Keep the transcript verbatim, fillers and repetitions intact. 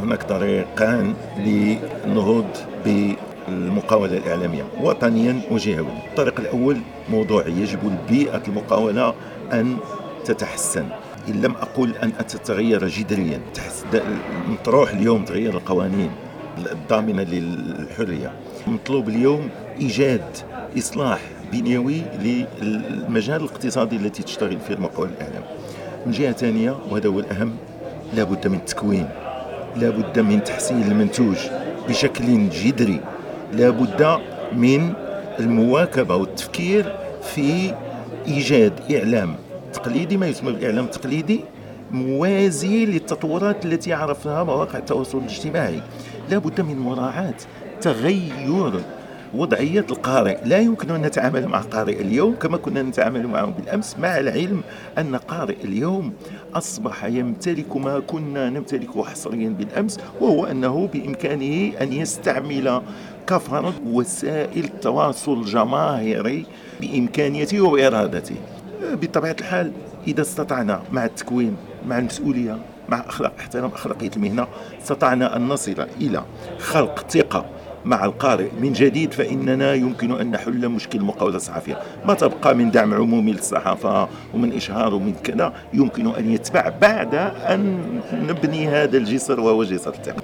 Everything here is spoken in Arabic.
هناك طريقان للنهوض بالمقاولة الإعلامية وطنيا وجهويا. الطريق الأول موضوعي، يجب البيئة المقاولة أن تتحسن، إن لم أقل أن تتغير جذريا. مطروح اليوم تغير القوانين الضامنة للحرية. مطلوب اليوم إيجاد إصلاح بنيوي للمجال الاقتصادي التي تشتغل فيه المقاولة الإعلام. من جهة ثانية، وهذا هو الأهم، لا بد من التكوين، لا بد من تحسين المنتوج بشكل جذري، لا بد من المواكبة والتفكير في إيجاد إعلام تقليدي، ما يسمى بالإعلام التقليدي، موازي للتطورات التي عرفها مواقع التواصل الاجتماعي. لا بد من مراعاة تغير وضعية القارئ. لا يمكن أن نتعامل مع قارئ اليوم كما كنا نتعامل معه بالأمس، مع العلم أن قارئ اليوم أصبح يمتلك ما كنا نمتلكه حصريا بالأمس، وهو أنه بإمكانه أن يستعمل كفرد وسائل التواصل الجماهيري بإمكانيته وإرادته. بطبيعة الحال إذا استطعنا مع التكوين، مع المسؤولية، مع أخلاق احترام أخلاقية المهنة، استطعنا أن نصل إلى خلق ثقة مع القارئ من جديد، فإننا يمكن أن نحل مشكل المقاولة الصحفية. ما تبقى من دعم عمومي للصحافة ومن إشهار ومن كذا يمكن أن يتبع بعد أن نبني هذا الجسر وهو جسر الثقة.